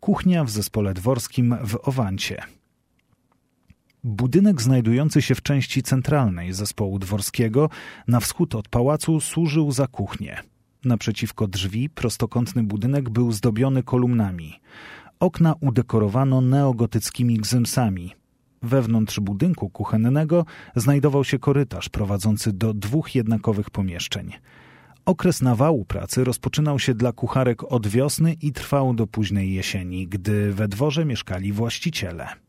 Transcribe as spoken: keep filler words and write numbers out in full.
kuchnia w zespole dworskim w Owancie. Budynek znajdujący się w części centralnej zespołu dworskiego na wschód od pałacu służył za kuchnię. Naprzeciwko drzwi prostokątny budynek był zdobiony kolumnami. Okna udekorowano neogotyckimi gzymsami. Wewnątrz budynku kuchennego znajdował się korytarz prowadzący do dwóch jednakowych pomieszczeń. Okres nawału pracy rozpoczynał się dla kucharek od wiosny i trwał do późnej jesieni, gdy we dworze mieszkali właściciele.